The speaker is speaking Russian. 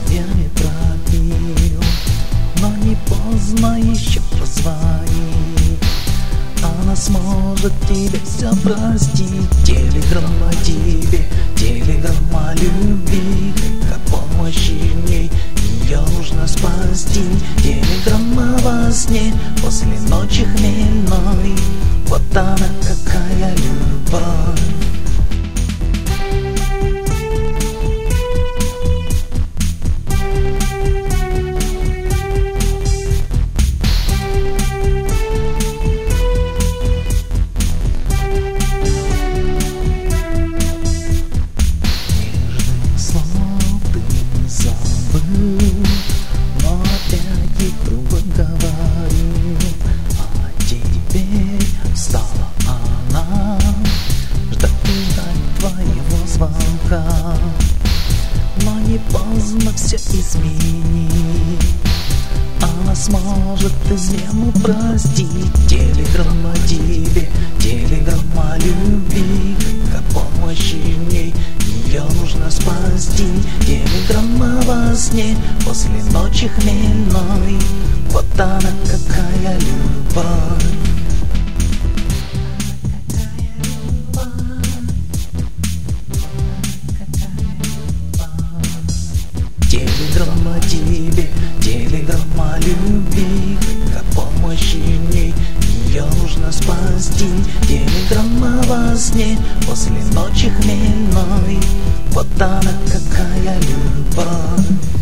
я не пробил, но не поздно еще позвони. Она сможет тебе все простить. Телеграмма тебе, телеграмма любви, как о помощи в ней ее нужно спасти. Телеграмма во сне после ночи хмельной, вот она какая любовь. Но опять ей грубо говорю, а теперь стала она ждать твоего звонка. Но не поздно все изменить, она сможет измену простить. Телеграмма тебе, телеграмма любви, как о помощи в ней ее нужно спасти. Телеграмма во сне после ночи хмельной, вот она какая любовь. Телеграмма тебе, телеграмма любви, как о помощи в ней ее нужно спасти. Телеграмма во сне после ночи хмельной, вот она какая любовь.